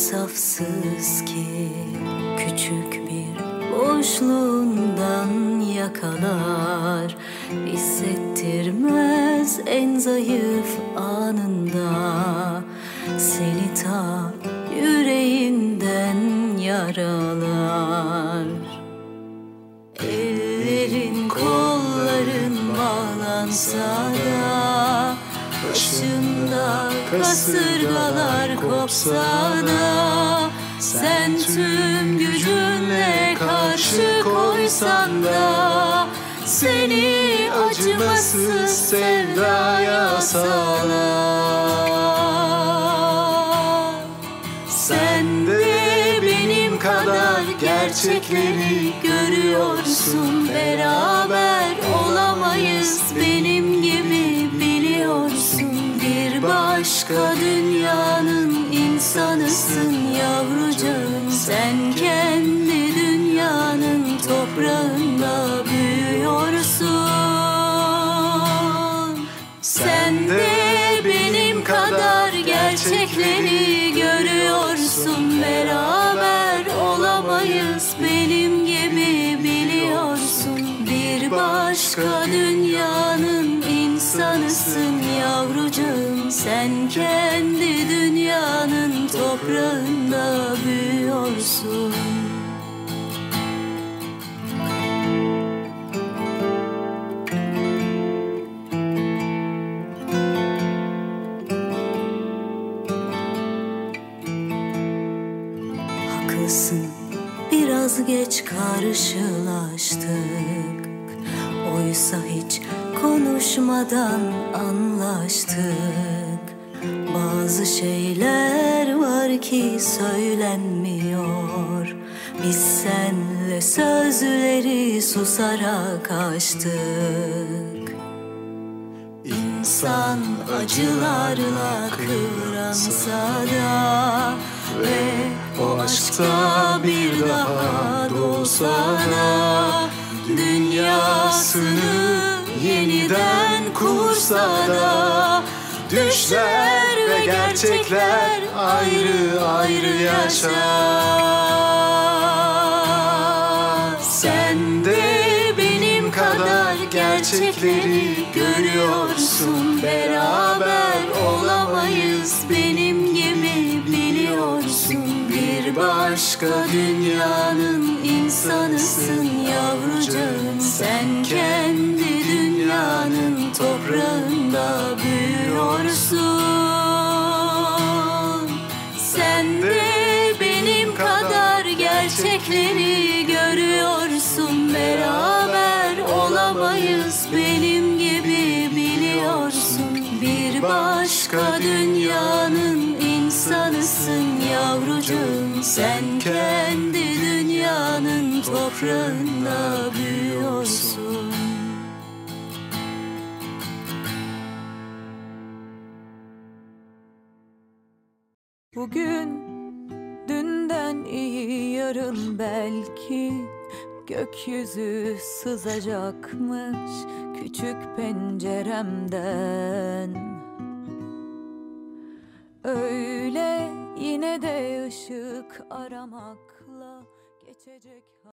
insafsız ki küçük bir boşluğundan yakalar, hissettirmez en zayıf anında, seni ta yüreğinden yaralar. Ellerin kolların bağlansa da, başında kasırgalar kopsa da, sen tüm gücünle karşı koysan da, seni acımasız sevdaya sağlar. Sen de benim kadar gerçekleri görüyorsun, beraber olamayız benim gibi biliyorsun. Bir başka dünyanın insanısın yavrucağım, sen kendi dünyanın toprağında büyüyorsun. Sen de benim kadar gerçekleri görüyorsun, beraber olamayız benim gibi biliyorsun. Bir başka dünyanın insanısın yavrucağım, sen kendi dünyanın toprağında büyüyorsun. Haklısın, biraz geç karşılaştık, oysa hiç konuşmadan anlaştık. Bazı şeyler var ki söylenmiyor, biz senle sözleri susarak açtık. İnsan acılarla kıvransa da ve o aşkta bir daha doğsa da, dünyasını yeniden kursa da, düşler ve gerçekler ayrı ayrı yaşar. Sen de benim kadar gerçekleri görüyorsun, beraber olamayız benim gibi biliyorsun. Bir başka dünyanın insanısın yavrucağım, sen kendi dünyanın toprağında büyüyorsun. Sen de benim kadar gerçekleri görüyorsun, beraber olamayız benim gibi biliyorsun. Bir başka dünyanın insanısın yavrucağım, sen kendi dünyanın toprağında büyüyorsun. Bugün dünden iyi, yarın belki gökyüzü sızacakmış küçük penceremden. Öyle yine de ışık aramakla geçecek.